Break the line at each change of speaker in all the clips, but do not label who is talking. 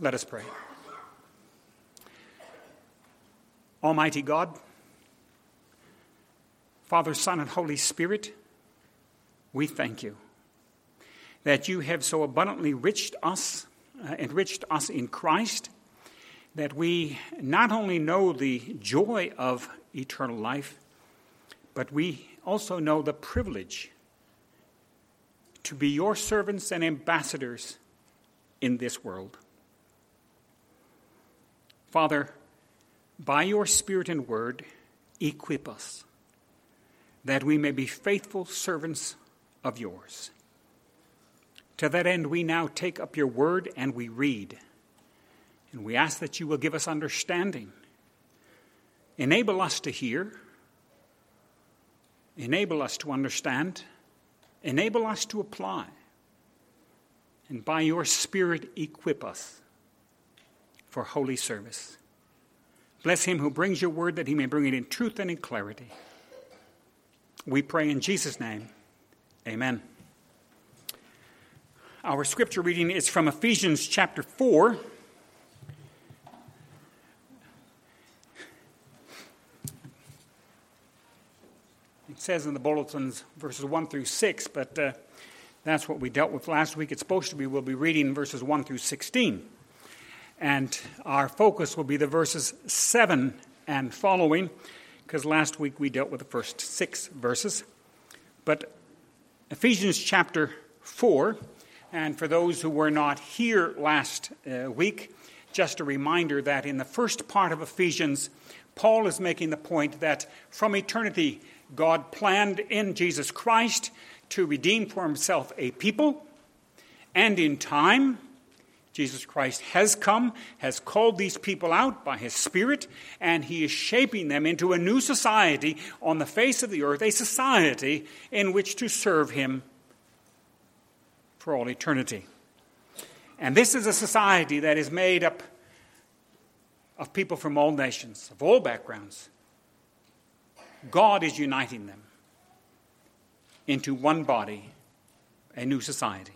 Let us pray. Almighty God, Father, Son, and Holy Spirit, we thank you that you have so abundantly enriched us in Christ, that we not only know the joy of eternal life, but we also know the privilege to be your servants and ambassadors in this world. Father, by your Spirit and word, equip us that we may be faithful servants of yours. To that end, we now take up your word and we read. And we ask that you will give us understanding. Enable us to hear. Enable us to understand. Enable us to apply. And by your Spirit, equip us for holy service. Bless him who brings your word, that he may bring it in truth and in clarity. We pray in Jesus' name. Amen. Our scripture reading is from Ephesians chapter 4. It says in the bulletins verses 1 through 6, but that's what we dealt with last week. It's supposed to be, we'll be reading verses 1 through 16. And our focus will be the verses 7 and following, because last week we dealt with the first 6 verses. But Ephesians chapter 4, and for those who were not here last week, just a reminder that in the first part of Ephesians, Paul is making the point that from eternity, God planned in Jesus Christ to redeem for himself a people, and in time, Jesus Christ has come, has called these people out by his Spirit, and he is shaping them into a new society on the face of the earth, a society in which to serve him for all eternity. And this is a society that is made up of people from all nations, of all backgrounds. God is uniting them into one body, a new society.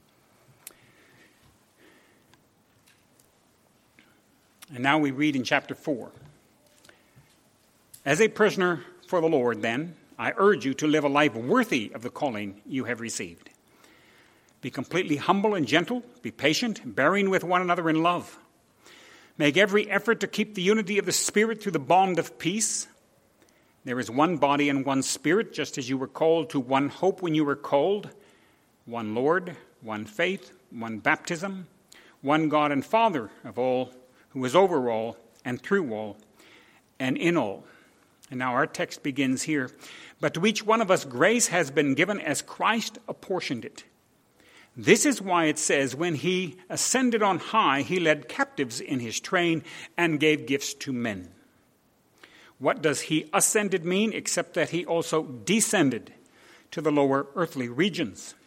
And now we read in chapter 4. As a prisoner for the Lord, then, I urge you to live a life worthy of the calling you have received. Be completely humble and gentle. Be patient, bearing with one another in love. Make every effort to keep the unity of the Spirit through the bond of peace. There is one body and one Spirit, just as you were called to one hope when you were called. One Lord, one faith, one baptism, one God and Father of all, who is over all and through all and in all. And now our text begins here. But to each one of us grace has been given as Christ apportioned it. This is why it says, when he ascended on high, he led captives in his train and gave gifts to men. What does he ascended mean, except that he also descended to the lower earthly regions?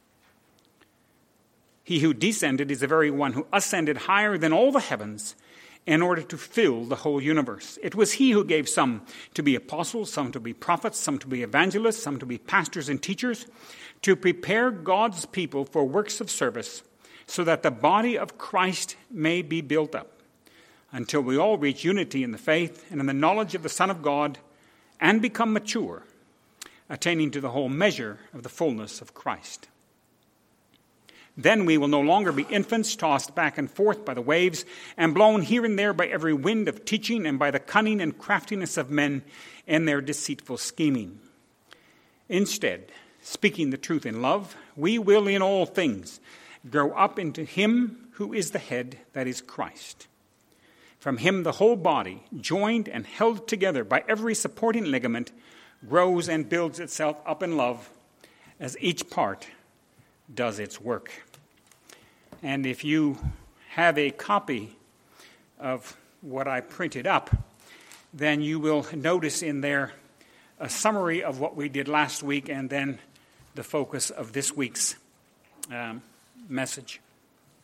He who descended is the very one who ascended higher than all the heavens in order to fill the whole universe. It was he who gave some to be apostles, some to be prophets, some to be evangelists, some to be pastors and teachers, to prepare God's people for works of service, so that the body of Christ may be built up, until we all reach unity in the faith and in the knowledge of the Son of God, and become mature, attaining to the whole measure of the fullness of Christ. Then we will no longer be infants tossed back and forth by the waves and blown here and there by every wind of teaching and by the cunning and craftiness of men in their deceitful scheming. Instead, speaking the truth in love, we will in all things grow up into him who is the head, that is Christ. From him the whole body, joined and held together by every supporting ligament, grows and builds itself up in love as each part does its work. And if you have a copy of what I printed up, then you will notice in there a summary of what we did last week and then the focus of this week's message.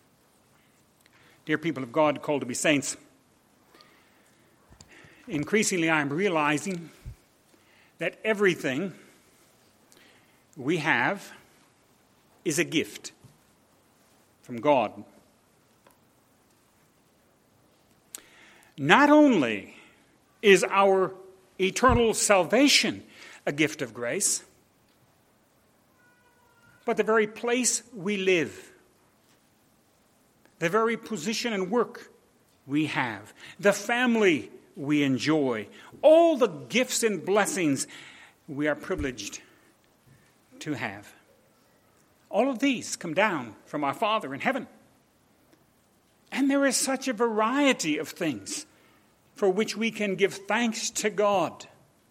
Dear people of God, called to be saints, increasingly I am realizing that everything we have is a gift from God. not only is our eternal salvation a gift of grace, but the very place we live, the very position and work we have, the family we enjoy, all the gifts and blessings we are privileged to have. All of these come down from our Father in heaven. And there is such a variety of things for which we can give thanks to God.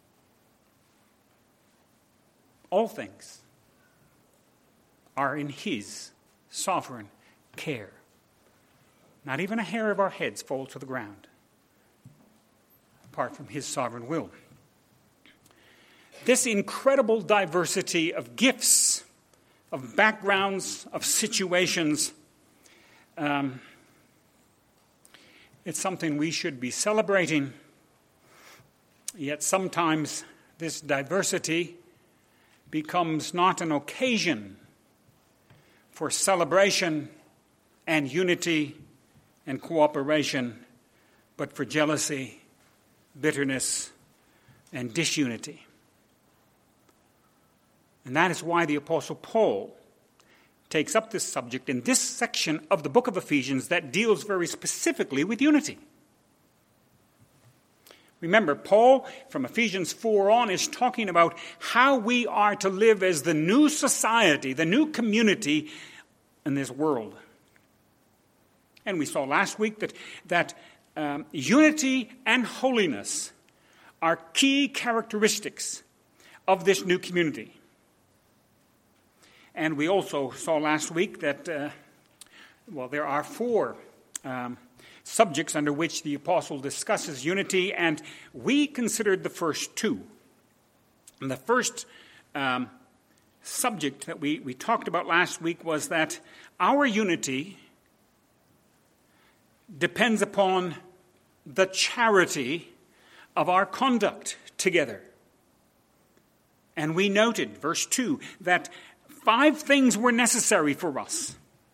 All things are in His sovereign care. Not even a hair of our heads falls to the ground, apart from His sovereign will. This incredible diversity of gifts, of backgrounds, of situations, it's something we should be celebrating. Yet sometimes this diversity becomes not an occasion for celebration and unity and cooperation, but for jealousy, bitterness, and disunity. And that is why the Apostle Paul takes up this subject in this section of the book of Ephesians that deals very specifically with unity. Remember, Paul, from Ephesians 4 on, is talking about how we are to live as the new society, the new community in this world. And we saw last week that unity and holiness are key characteristics of this new community. And we also saw last week that, there are 4 subjects under which the apostle discusses unity, and we considered the first 2. And the first subject that we talked about last week was that our unity depends upon the charity of our conduct together. And we noted, verse 2, that 5 things were necessary for us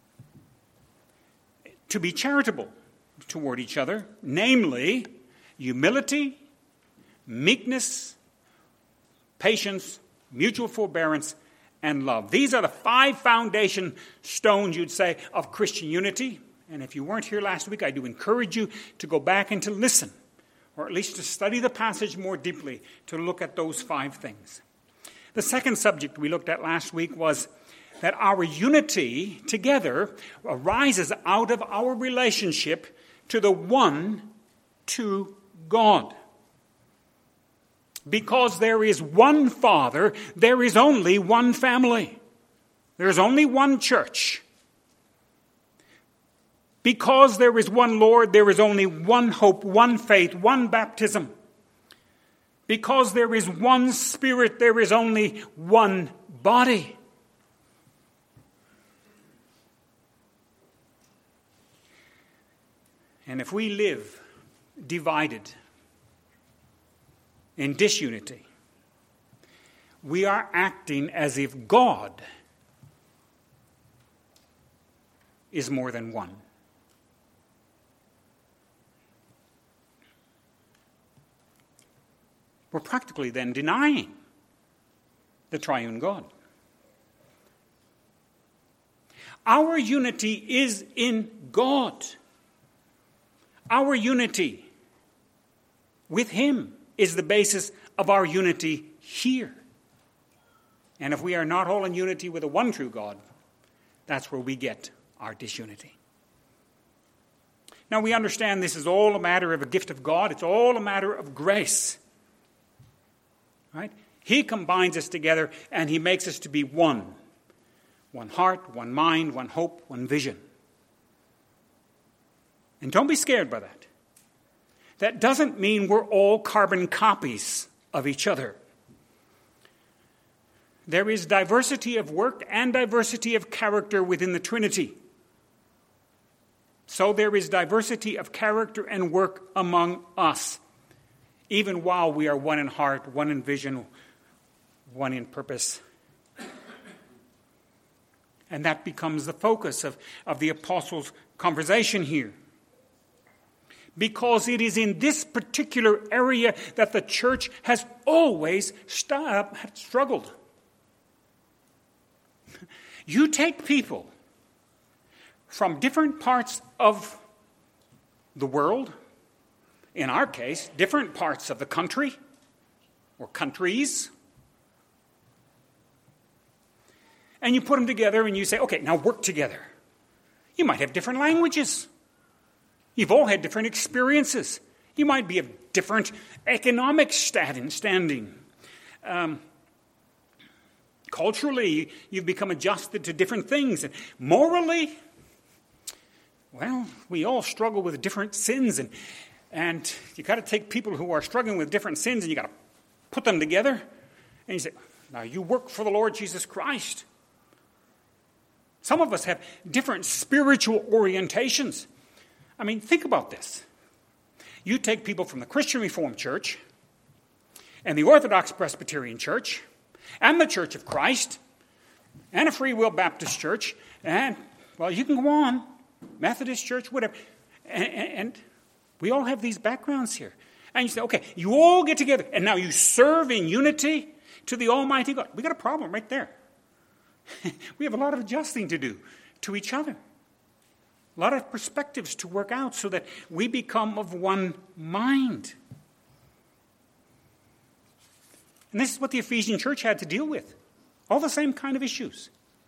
to be charitable toward each other, namely humility, meekness, patience, mutual forbearance, and love. These are the 5 foundation stones, you'd say, of Christian unity. And if you weren't here last week, I do encourage you to go back and to listen, or at least to study the passage more deeply, to look at those 5 things. The second subject we looked at last week was that our unity together arises out of our relationship to the one true God. Because there is one Father, there is only one family. There is only one church. Because there is one Lord, there is only one hope, one faith, one baptism. Because there is one Spirit, there is only one body. And if we live divided in disunity, we are acting as if God is more than one. We're practically then denying the triune God. Our unity is in God. Our unity with Him is the basis of our unity here. And if we are not all in unity with the one true God, that's where we get our disunity. Now we understand this is all a matter of a gift of God. It's all a matter of grace. Right? He combines us together and He makes us to be one. One heart, one mind, one hope, one vision. And don't be scared by that. That doesn't mean we're all carbon copies of each other. There is diversity of work and diversity of character within the Trinity. So there is diversity of character and work among us, even while we are one in heart, one in vision, one in purpose. And that becomes the focus of the apostles' conversation here. because it is in this particular area that the church has always struggled. You take people from different parts of the world, in our case, different parts of the country or countries, and you put them together and you say, okay, now work together. You might have different languages. You've all had different experiences. You might be of different economic standing. Culturally, you've become adjusted to different things. And morally, well, we all struggle with different sins. And you got to take people who are struggling with different sins and you got to put them together. And you say, now you work for the Lord Jesus Christ. Some of us have different spiritual orientations. I mean, think about this. You take people from the Christian Reformed Church and the Orthodox Presbyterian Church and the Church of Christ and a Free Will Baptist Church and, well, you can go on, Methodist Church, whatever. And we all have these backgrounds here. And you say, okay, you all get together and now you serve in unity to the Almighty God. We got a problem right there. We have a lot of adjusting to do to each other. A lot of perspectives to work out so that we become of one mind. And this is what the Ephesian church had to deal with. All the same kind of issues.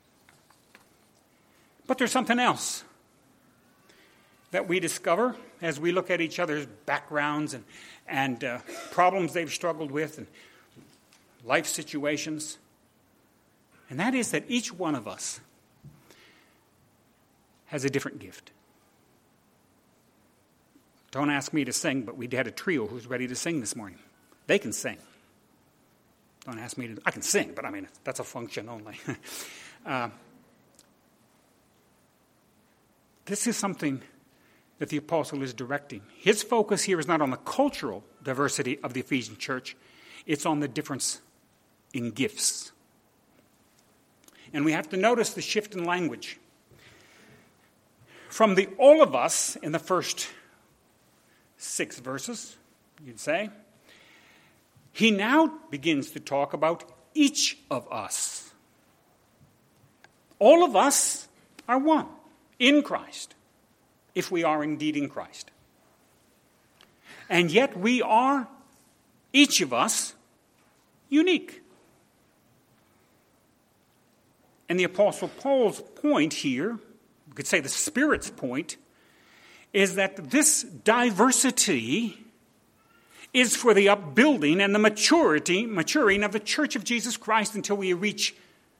But there's something else that we discover as we look at each other's backgrounds and problems they've struggled with and life situations. And that is that each one of us has a different gift. Don't ask me to sing, but we had a trio who's ready to sing this morning. They can sing. Don't ask me to. I can sing, but I mean, that's a function only. This is something that the apostle is directing. His focus here is not on the cultural diversity of the Ephesian church. It's on the difference in gifts. And we have to notice the shift in language. From the all of us in the first 6 verses, you'd say, he now begins to talk about each of us. All of us are one in Christ, if we are indeed in Christ. And yet we are, each of us, unique. And the Apostle Paul's point here, we could say the Spirit's point, is that this diversity is for the upbuilding and the maturing of the Church of Jesus Christ until we reach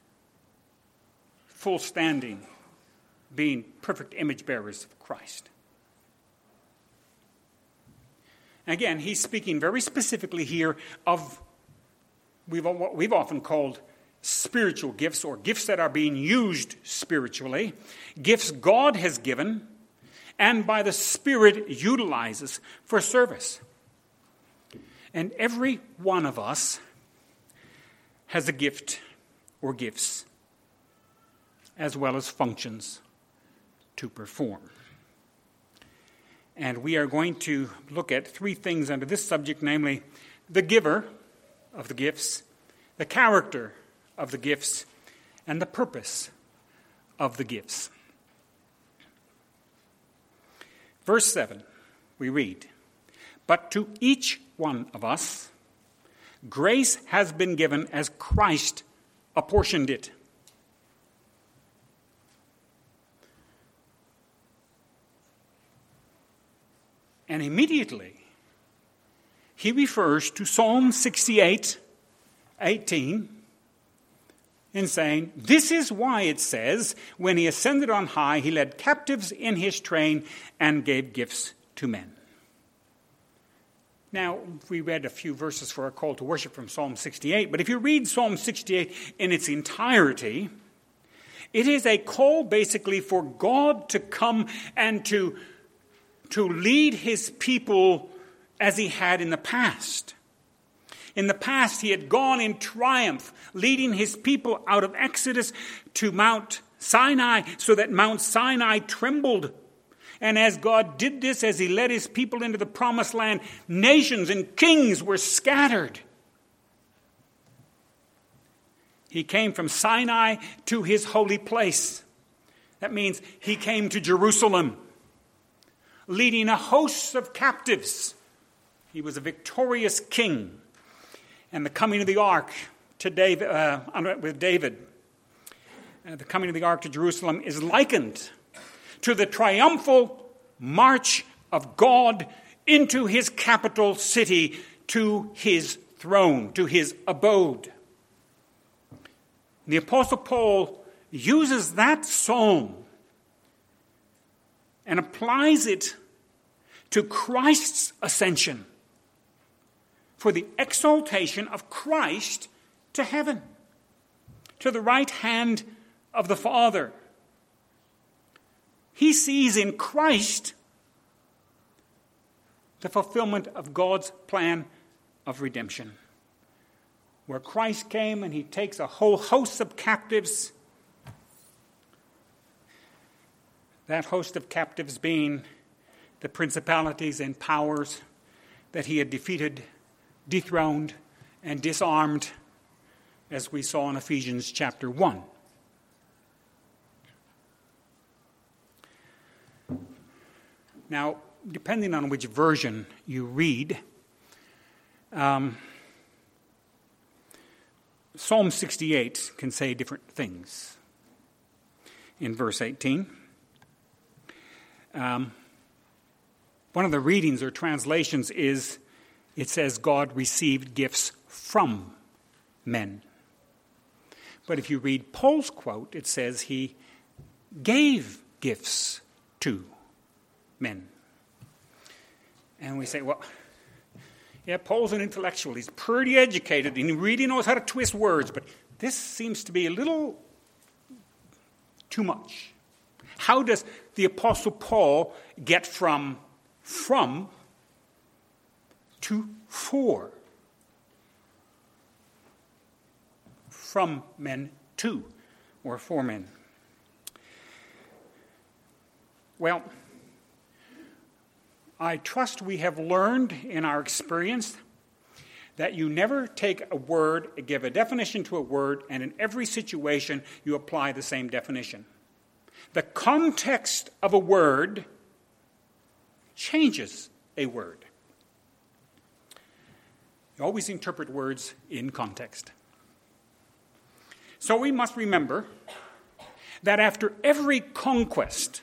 full standing, being perfect image bearers of Christ. Again, he's speaking very specifically here of what we've often called spiritual gifts, or gifts that are being used spiritually, gifts God has given and by the Spirit utilizes for service. And every one of us has a gift or gifts, as well as functions to perform. And we are going to look at 3 things under this subject, namely the giver of the gifts, the character of the gifts, and the purpose of the gifts. Verse 7, we read, "But to each one of us, grace has been given as Christ apportioned it." And immediately, he refers to Psalm 68:18 in saying, "This is why it says, when he ascended on high, he led captives in his train and gave gifts to men." Now, we read a few verses for our call to worship from Psalm 68, but if you read Psalm 68 in its entirety, it is a call basically for God to come and to lead his people as he had in the past. In the past, he had gone in triumph, leading his people out of Exodus to Mount Sinai, so that Mount Sinai trembled. And as God did this, as he led his people into the promised land, nations and kings were scattered. He came from Sinai to his holy place. That means he came to Jerusalem, leading a host of captives. He was a victorious king. And the coming of the ark to David, with David, the coming of the ark to Jerusalem is likened to the triumphal march of God into his capital city, to his throne, to his abode. The Apostle Paul uses that psalm and applies it to Christ's ascension for the exaltation of Christ to heaven, to the right hand of the Father. He sees in Christ the fulfillment of God's plan of redemption, where Christ came and he takes a whole host of captives, that host of captives being the principalities and powers that he had defeated, dethroned, and disarmed, as we saw in Ephesians chapter 1. Now, depending on which version you read, Psalm 68 can say different things. In verse 18, one of the readings or translations is, it says God received gifts from men. But if you read Paul's quote, it says he gave gifts to men. And we say, well, yeah, Paul's an intellectual. He's pretty educated and he really knows how to twist words, but this seems to be a little too much. How does the Apostle Paul get from to for? From men to, or for men. Well, I trust we have learned in our experience that you never take a word, give a definition to a word, and in every situation you apply the same definition. The context of a word changes a word. You always interpret words in context. So we must remember that after every conquest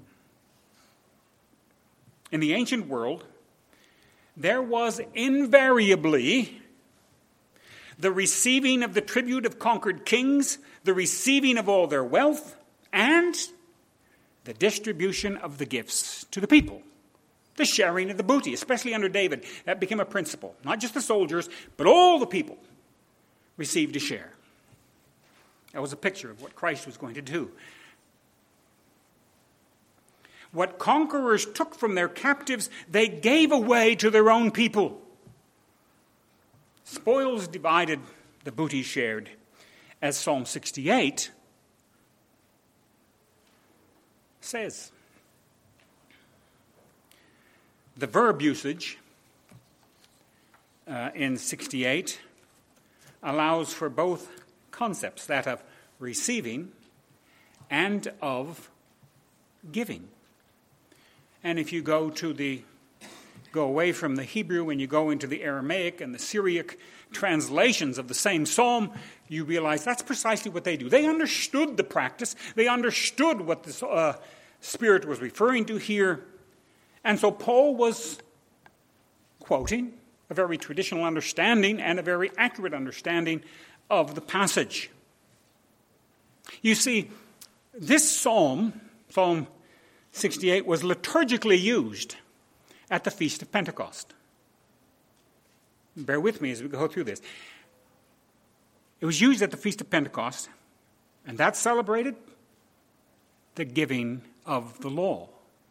in the ancient world, there was invariably the receiving of the tribute of conquered kings, the receiving of all their wealth, and the distribution of the gifts to the people. The sharing of the booty, especially under David, that became a principle. Not just the soldiers, but all the people received a share. That was a picture of what Christ was going to do. What conquerors took from their captives, they gave away to their own people. Spoils divided, the booty shared, as Psalm 68 says. The verb usage in 68 allows for both concepts, that of receiving and of giving. And if you go away from the Hebrew and you go into the Aramaic and the Syriac translations of the same psalm, you realize that's precisely what they do. They understood the practice. They understood what the Spirit was referring to here. And so Paul was quoting a very traditional understanding and a very accurate understanding of the passage. You see, this psalm, Psalm 68, was liturgically used at the Feast of Pentecost. Bear with me as we go through this. It was used at the Feast of Pentecost, and that celebrated the giving of the law.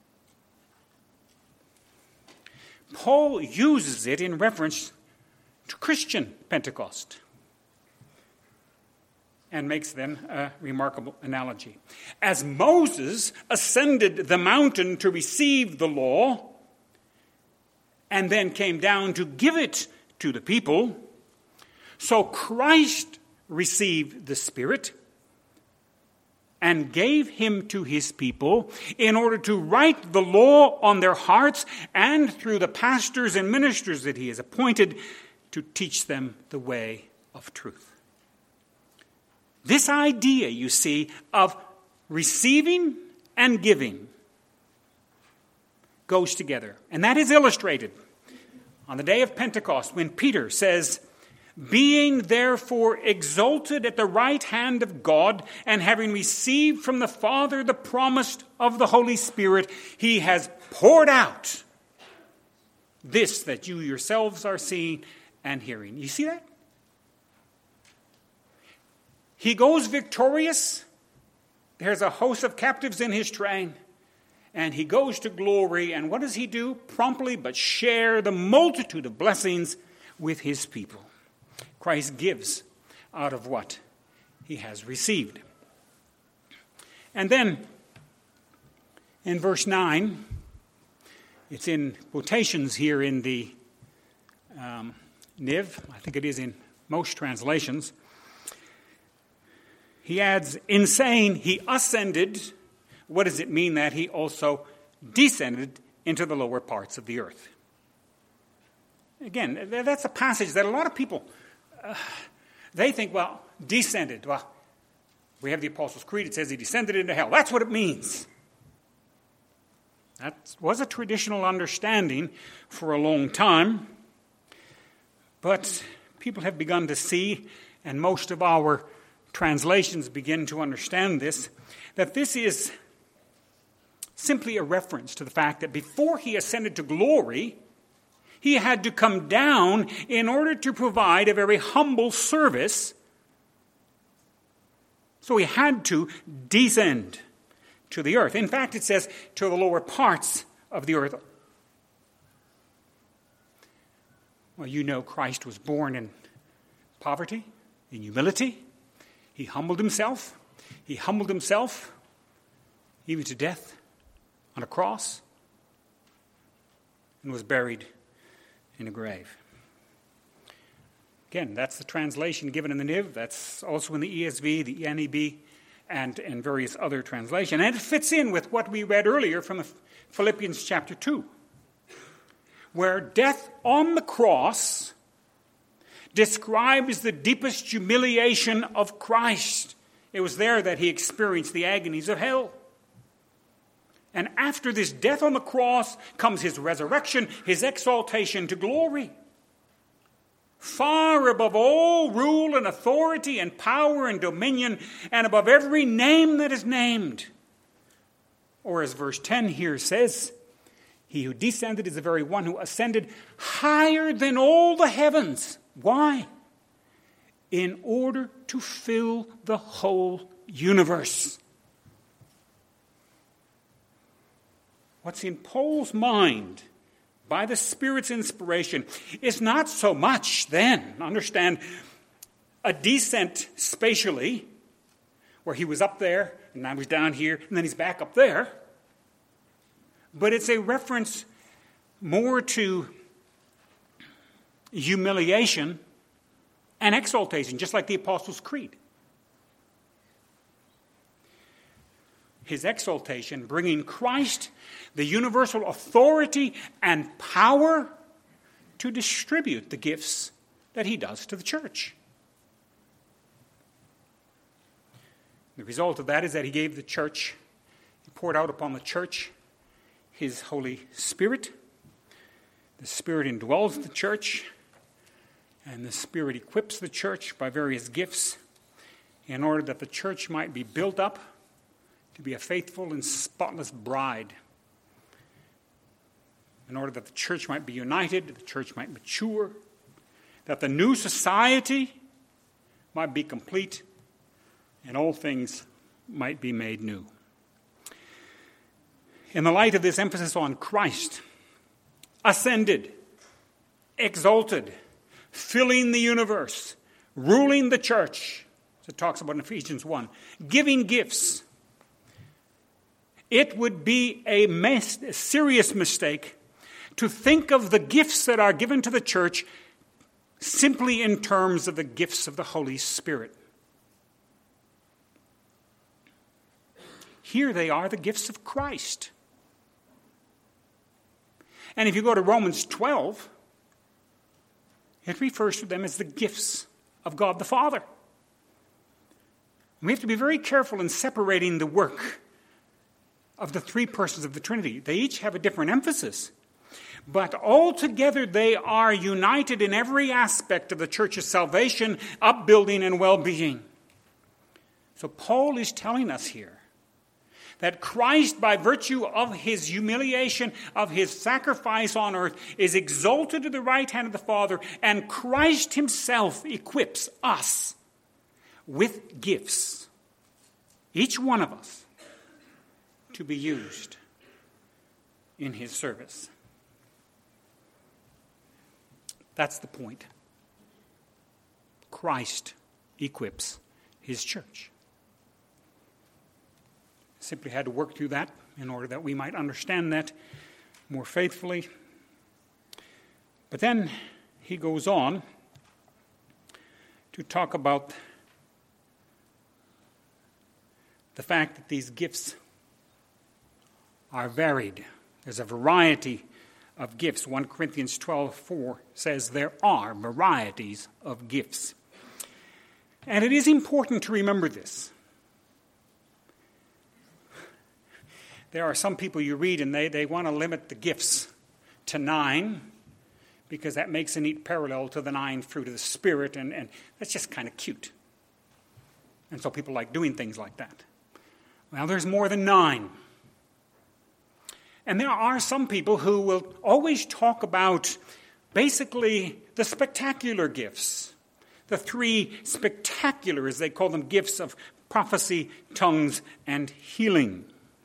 Paul uses it in reference to Christian Pentecost. and makes then a remarkable analogy. As Moses ascended the mountain to receive the law and then came down to give it to the people, so Christ received the Spirit and gave him to his people in order to write the law on their hearts, and through the pastors and ministers that he has appointed to teach them the way of truth. This idea, you see, of receiving and giving goes together. And that is illustrated on the day of Pentecost when Peter says, "Being therefore exalted at the right hand of God, and having received from the Father the promise of the Holy Spirit, he has poured out this that you yourselves are seeing and hearing." You see that? He goes victorious. There's a host of captives in his train. And he goes to glory. And what does he do? Promptly but share the multitude of blessings with his people. Christ gives out of what he has received. And then in verse 9, it's in quotations here in the Niv. I think it is in most translations. He adds, in saying he ascended, what does it mean that he also descended into the lower parts of the earth? Again, that's a passage that a lot of people, they think, well, descended. Well, we have the Apostles' Creed. It says he descended into hell. That's what it means. That was a traditional understanding for a long time. But people have begun to see, and most of our translations begin to understand this, that this is simply a reference to the fact that before he ascended to glory, he had to come down in order to provide a very humble service. So he had to descend to the earth. In fact, it says to the lower parts of the earth. Well, you know Christ was born in poverty, in humility. He humbled himself. He humbled himself even to death on a cross and was buried in a grave. Again, that's the translation given in the Niv. That's also in the ESV, the NEB, and various other translations. And it fits in with what we read earlier from Philippians chapter 2, where death on the cross describes the deepest humiliation of Christ. It was there that he experienced the agonies of hell. And after this death on the cross comes his resurrection, his exaltation to glory. Far above all rule and authority and power and dominion, and above every name that is named. Or as verse 10 here says, he who descended is the very one who ascended higher than all the heavens. Why? In order to fill the whole universe. What's in Paul's mind by the Spirit's inspiration is not so much then, understand, a descent spatially, where he was up there, and now he's down here, and then he's back up there. But it's a reference more to humiliation and exaltation, just like the Apostles' Creed. His exaltation, bringing Christ, the universal authority and power to distribute the gifts that he does to the church. The result of that is that he gave the church, he poured out upon the church his Holy Spirit. The Spirit indwells the church, and the Spirit equips the church by various gifts in order that the church might be built up to be a faithful and spotless bride, in order that the church might be united, the church might mature, that the new society might be complete, and all things might be made new. In the light of this emphasis on Christ, ascended, exalted, filling the universe, ruling the church, it talks about in Ephesians 1, giving gifts. It would be a serious mistake to think of the gifts that are given to the church simply in terms of the gifts of the Holy Spirit. Here they are, the gifts of Christ. And if you go to Romans 12, it refers to them as the gifts of God the Father. We have to be very careful in separating the work of the three persons of the Trinity. They each have a different emphasis. But altogether they are united in every aspect of the church's salvation, upbuilding, and well-being. So Paul is telling us here that Christ, by virtue of his humiliation, of his sacrifice on earth, is exalted to the right hand of the Father, and Christ himself equips us with gifts, each one of us, to be used in his service. That's the point. Christ equips his church. Simply had to work through that in order that we might understand that more faithfully. But then he goes on to talk about the fact that these gifts are varied. There's a variety of gifts. 1 Corinthians 12:4 says there are varieties of gifts. And it is important to remember this. There are some people you read and they want to limit the gifts to 9 because that makes a neat parallel to the 9 fruit of the Spirit, and that's just kind of cute. And so people like doing things like that. Well, there's more than 9. And there are some people who will always talk about basically the spectacular gifts. The 3 spectacular, as they call them, gifts of prophecy, tongues, and healing.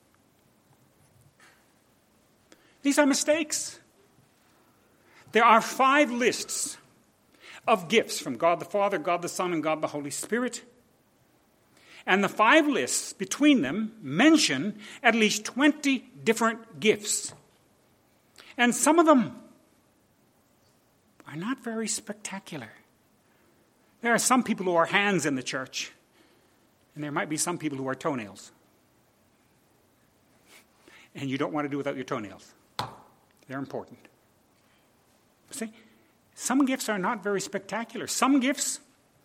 These are mistakes. There are 5 lists of gifts from God the Father, God the Son, and God the Holy Spirit. And the 5 lists between them mention at least 20 different gifts. And some of them are not very spectacular. There are some people who are hands in the church, and there might be some people who are toenails. And you don't want to do without your toenails. They're important. See, some gifts are not very spectacular. Some gifts,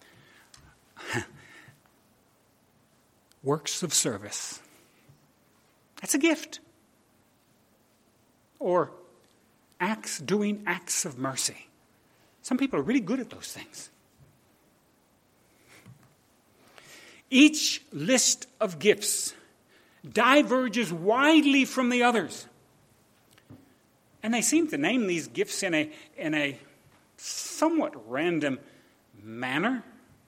works of service. That's a gift. Or doing acts of mercy. Some people are really good at those things. Each list of gifts diverges widely from the others. And they seem to name these gifts in a somewhat random manner,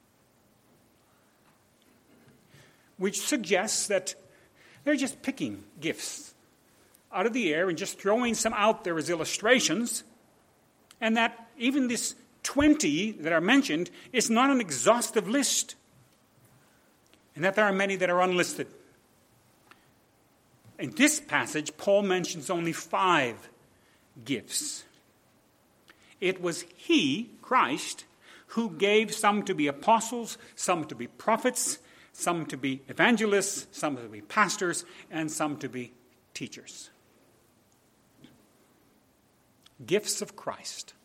which suggests that they're just picking gifts out of the air and just throwing some out there as illustrations, and that even this 20 that are mentioned is not an exhaustive list, and that there are many that are unlisted. In this passage, Paul mentions only 5 gifts. It was he, Christ, who gave some to be apostles, some to be prophets, some to be evangelists, some to be pastors, and some to be teachers. Gifts of Christ.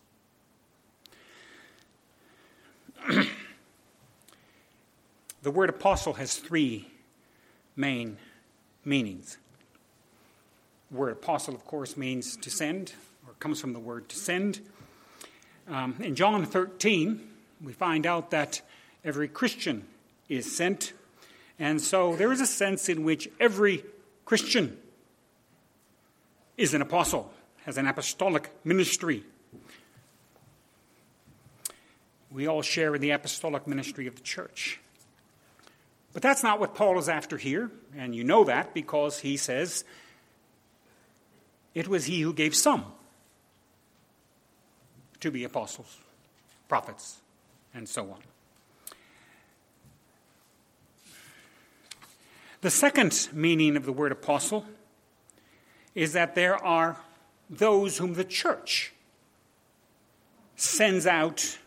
The word apostle has 3 main meanings. The word apostle, of course, means to send, or comes from the word to send. In John 13, we find out that every Christian is sent. And so there is a sense in which every Christian is an apostle, has an apostolic ministry. We all share in the apostolic ministry of the church. But that's not what Paul is after here, and you know that because he says, it was he who gave some to be apostles, prophets, and so on. The second meaning of the word apostle is that there are those whom the church sends out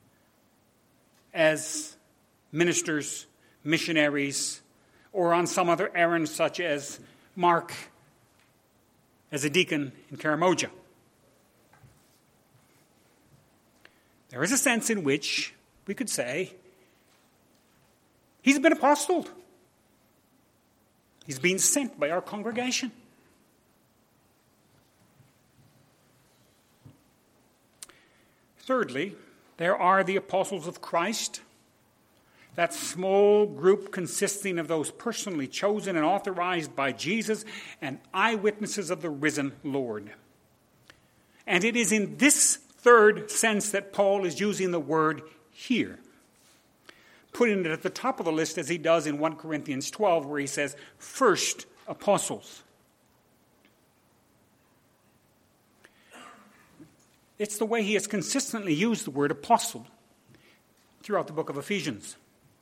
as ministers, missionaries, or on some other errand, such as Mark as a deacon in Karamoja. There is a sense in which we could say he's been apostoled. He's been sent by our congregation. Thirdly, there are the apostles of Christ, that small group consisting of those personally chosen and authorized by Jesus and eyewitnesses of the risen Lord. And it is in this third sense that Paul is using the word here, putting it at the top of the list as he does in 1 Corinthians 12, where he says, first apostles. It's the way he has consistently used the word apostle throughout the book of Ephesians.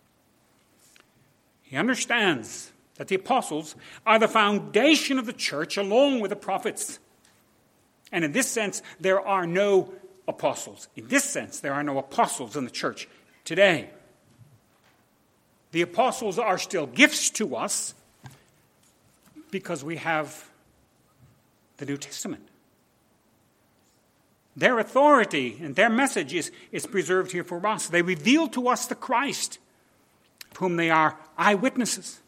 He understands that the apostles are the foundation of the church along with the prophets. And in this sense, there are no apostles. In this sense, there are no apostles in the church today. The apostles are still gifts to us because we have the New Testament. Their authority and their message is preserved here for us. They reveal to us the Christ, of whom they are eyewitnesses.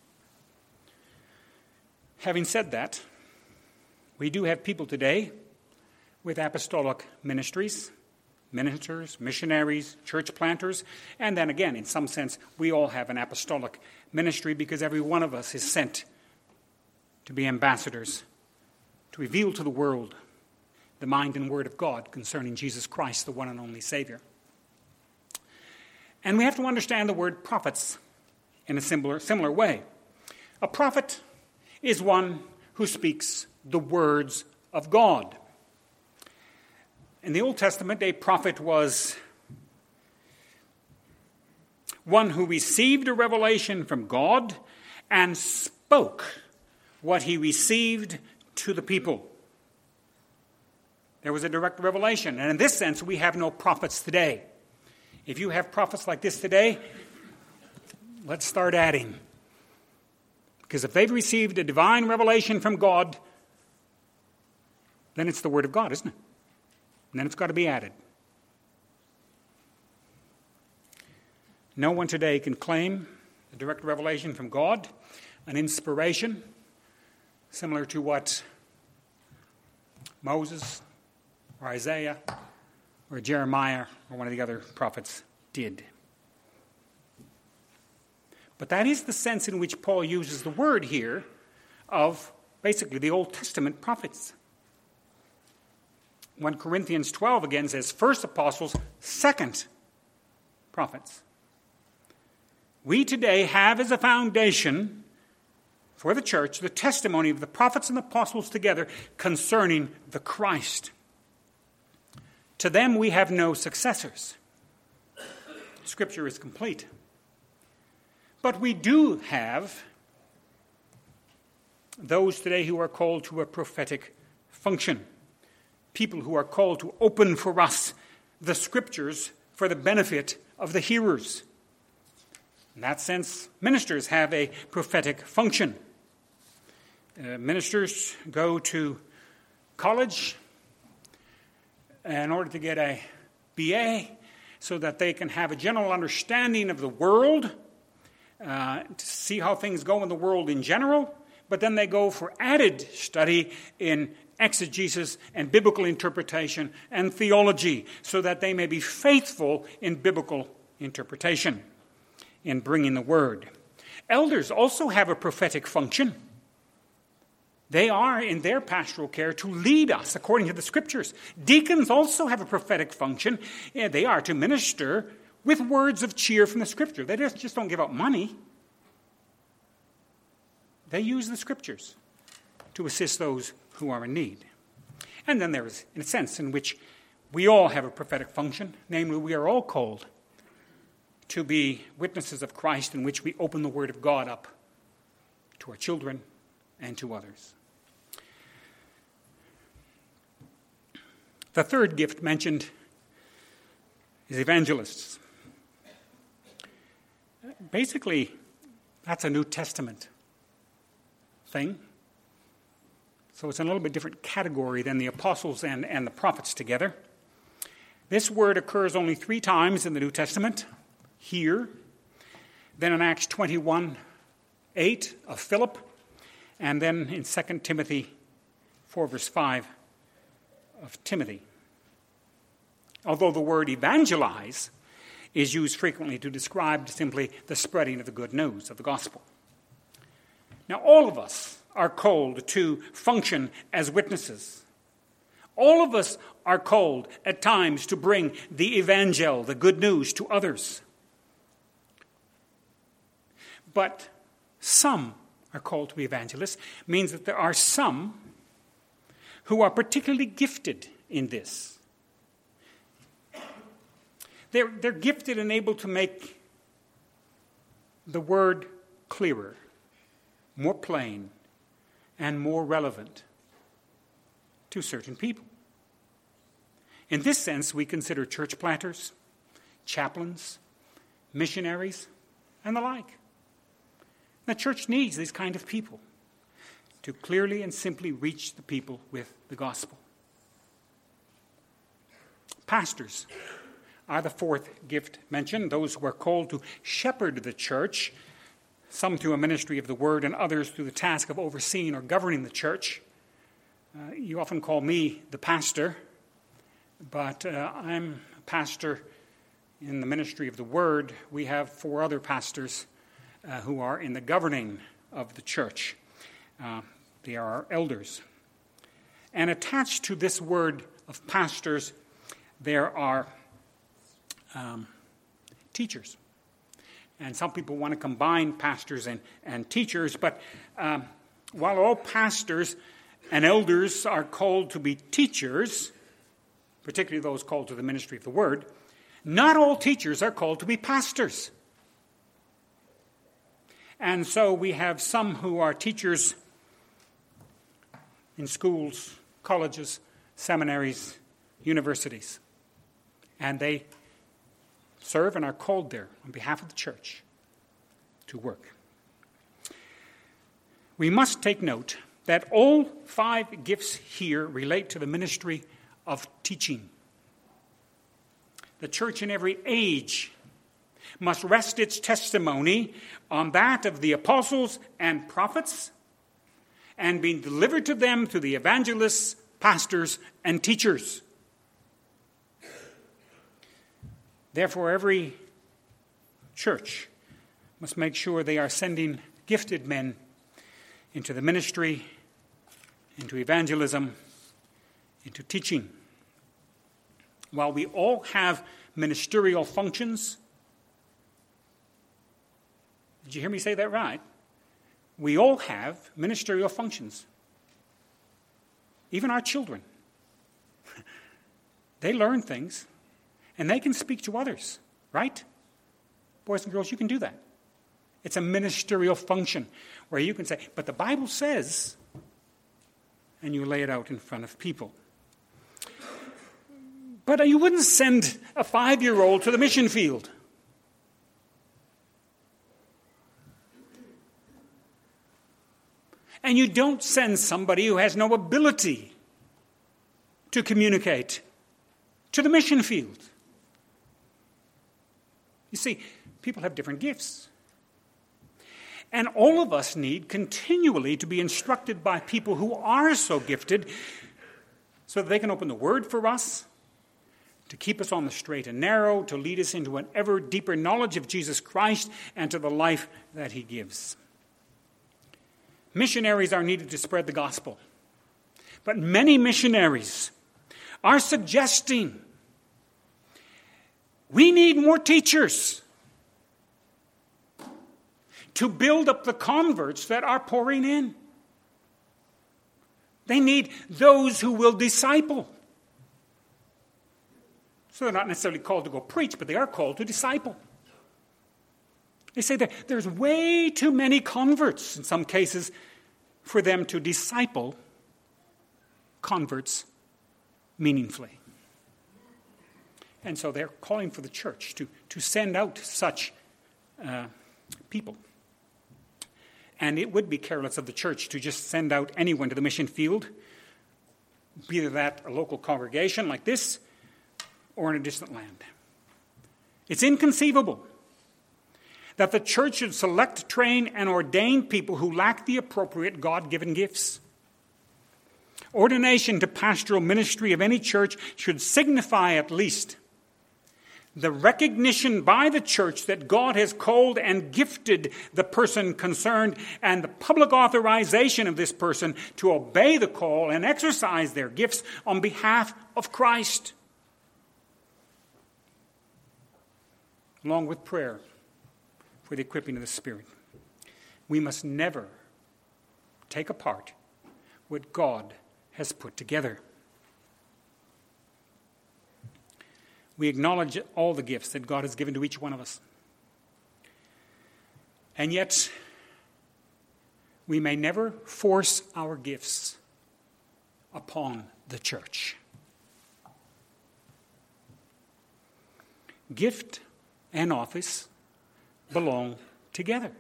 Having said that, we do have people today with apostolic ministries, ministers, missionaries, church planters, and then again, in some sense, we all have an apostolic ministry because every one of us is sent to be ambassadors, to reveal to the world the mind and word of God concerning Jesus Christ, the one and only Savior. And we have to understand the word prophets in a similar way. A prophet is one who speaks the words of God. In the Old Testament, a prophet was one who received a revelation from God and spoke what he received to the people. There was a direct revelation. And in this sense, we have no prophets today. If you have prophets like this today, let's start adding. Because if they've received a divine revelation from God, then it's the Word of God, isn't it? And then it's got to be added. No one today can claim a direct revelation from God, an inspiration, similar to what Moses or Isaiah or Jeremiah or one of the other prophets did. But that is the sense in which Paul uses the word here of basically the Old Testament prophets. 1 Corinthians 12 again says, first apostles, second prophets. We today have as a foundation for the church the testimony of the prophets and apostles together concerning the Christ. To them we have no successors. Scripture is complete. But we do have those today who are called to a prophetic function. People who are called to open for us the Scriptures for the benefit of the hearers. In that sense, ministers have a prophetic function. Ministers go to college in order to get a BA so that they can have a general understanding of the world, to see how things go in the world in general, but then they go for added study in exegesis and biblical interpretation and theology so that they may be faithful in biblical interpretation in bringing the word. Elders also have a prophetic function. They are in their pastoral care to lead us according to the Scriptures. Deacons also have a prophetic function. They are to minister with words of cheer from the Scripture. They just don't give out money. They use the Scriptures to assist those who are in need. And then there is, in a sense, in which we all have a prophetic function. Namely, we are all called to be witnesses of Christ in which we open the Word of God up to our children, and to others. The third gift mentioned is evangelists. Basically, that's a New Testament thing. So it's a little bit different category than the apostles and the prophets together. This word occurs only 3 times in the New Testament. Here, then in Acts 21:8 of Philip, and then in 2 Timothy 4 verse 5 of Timothy. Although the word evangelize is used frequently to describe simply the spreading of the good news of the gospel. Now, all of us are called to function as witnesses. All of us are called at times to bring the evangel, the good news, to others. But some are called to be evangelists, means that there are some who are particularly gifted in this. They're gifted and able to make the word clearer, more plain, and more relevant to certain people. In this sense, we consider church planters, chaplains, missionaries, and the like. The church needs these kind of people to clearly and simply reach the people with the gospel. Pastors are the fourth gift mentioned, those who are called to shepherd the church, some through a ministry of the word and others through the task of overseeing or governing the church. You often call me the pastor, but I'm a pastor in the ministry of the word. We have 4 other pastors who are in the governing of the church. They are our elders. And attached to this word of pastors, there are teachers. And some people want to combine pastors and teachers, but while all pastors and elders are called to be teachers, particularly those called to the ministry of the word, not all teachers are called to be pastors. And so we have some who are teachers in schools, colleges, seminaries, universities. And they serve and are called there on behalf of the church to work. We must take note that all 5 gifts here relate to the ministry of teaching. The church in every age must rest its testimony on that of the apostles and prophets and be delivered to them through the evangelists, pastors, and teachers. Therefore, every church must make sure they are sending gifted men into the ministry, into evangelism, into teaching. While we all have ministerial functions, did you hear me say that right? We all have ministerial functions. Even our children. They learn things. And they can speak to others, right? Boys and girls, you can do that. It's a ministerial function where you can say, but the Bible says, and you lay it out in front of people. But you wouldn't send a 5-year-old to the mission field. And you don't send somebody who has no ability to communicate to the mission field. You see, people have different gifts. And all of us need continually to be instructed by people who are so gifted so that they can open the Word for us, to keep us on the straight and narrow, to lead us into an ever deeper knowledge of Jesus Christ and to the life that He gives. Missionaries are needed to spread the gospel. But many missionaries are suggesting we need more teachers to build up the converts that are pouring in. They need those who will disciple. So they're not necessarily called to go preach, but they are called to disciple. They say that there's way too many converts, in some cases, for them to disciple converts meaningfully. And so they're calling for the church to send out such people. And it would be careless of the church to just send out anyone to the mission field, be that a local congregation like this or in a distant land. It's inconceivable that the church should select, train, and ordain people who lack the appropriate God-given gifts. Ordination to pastoral ministry of any church should signify at least the recognition by the church that God has called and gifted the person concerned, and the public authorization of this person to obey the call and exercise their gifts on behalf of Christ. Along with prayer for the equipping of the Spirit. We must never take apart what God has put together. We acknowledge all the gifts that God has given to each one of us. And yet, we may never force our gifts upon the church. Gift and office belong together.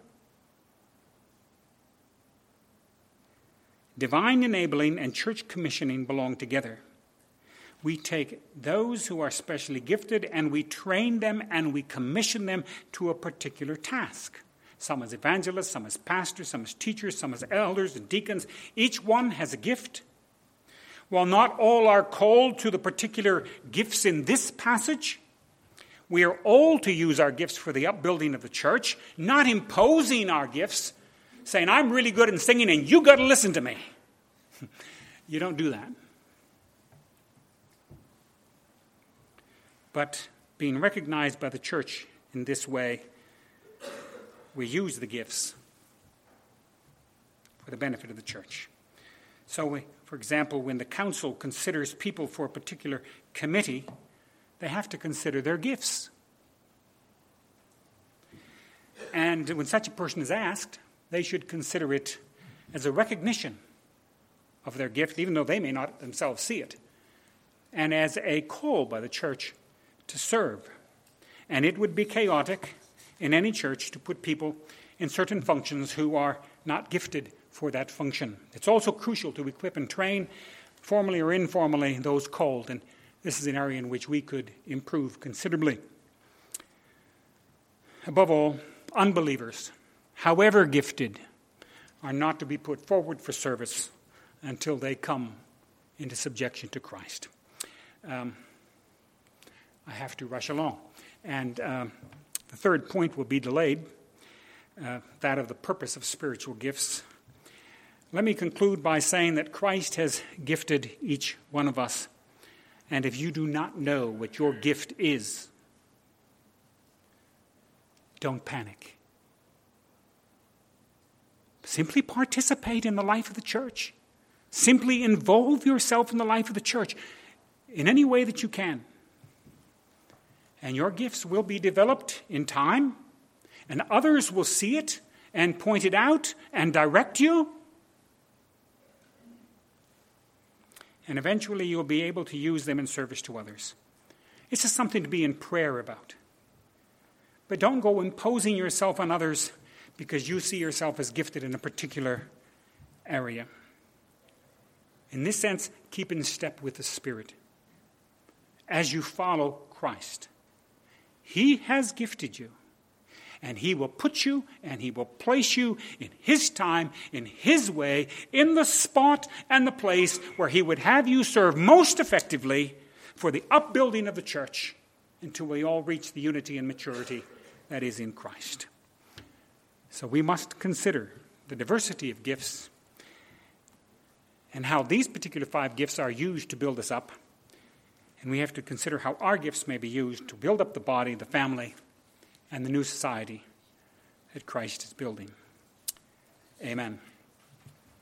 Divine enabling and church commissioning belong together. We take those who are specially gifted and we train them and we commission them to a particular task. Some as evangelists, some as pastors, some as teachers, some as elders and deacons. Each one has a gift. While not all are called to the particular gifts in this passage, we are all to use our gifts for the upbuilding of the church, not imposing our gifts, saying, I'm really good in singing and you got to listen to me. You don't do that. But being recognized by the church in this way, we use the gifts for the benefit of the church. So, for example, when the council considers people for a particular committee, they have to consider their gifts. And when such a person is asked, they should consider it as a recognition of their gift, even though they may not themselves see it, and as a call by the church to serve. And it would be chaotic in any church to put people in certain functions who are not gifted for that function. It's also crucial to equip and train, formally or informally, those called. And this is an area in which we could improve considerably. Above all, unbelievers, however gifted, are not to be put forward for service until they come into subjection to Christ. I have to rush along. And the third point will be delayed, that of the purpose of spiritual gifts. Let me conclude by saying that Christ has gifted each one of us. And if you do not know what your gift is, don't panic. Simply participate in the life of the church. Simply involve yourself in the life of the church in any way that you can. And your gifts will be developed in time, and others will see it and point it out and direct you. And eventually you'll be able to use them in service to others. It's just something to be in prayer about. But don't go imposing yourself on others because you see yourself as gifted in a particular area. In this sense, keep in step with the Spirit as you follow Christ. He has gifted you, and He will put you and He will place you in His time, in His way, in the spot and the place where He would have you serve most effectively for the upbuilding of the church until we all reach the unity and maturity that is in Christ. So we must consider the diversity of gifts and how these particular 5 gifts are used to build us up. And we have to consider how our gifts may be used to build up the body, the family, and the new society that Christ is building. Amen.